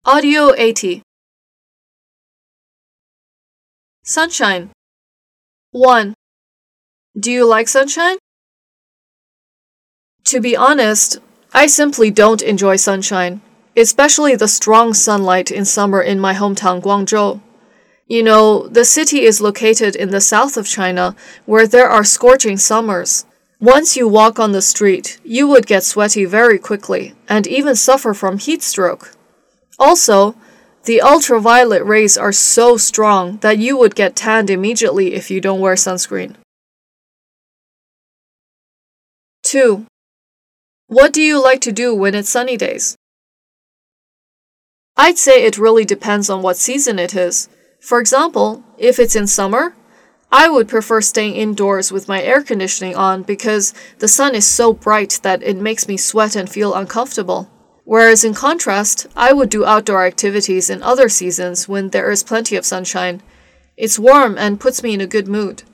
Audio 80. Sunshine. 1. Do you like sunshine? To be honest, I simply don't enjoy sunshine, especially the strong sunlight in summer in my hometown Guangzhou. You know, the city is located in the south of China, where there are scorching summers. Once you walk on the street, you would get sweaty very quickly and even suffer from heat stroke. Also, the ultraviolet rays are so strong that you would get tanned immediately if you don't wear sunscreen. 2. What do you like to do when it's sunny days? I'd say it really depends on what season it is. For example, if it's in summer, I would prefer staying indoors with my air conditioning on because the sun is so bright that it makes me sweat and feel uncomfortable. Whereas in contrast, I would do outdoor activities in other seasons when there is plenty of sunshine. It's warm and puts me in a good mood.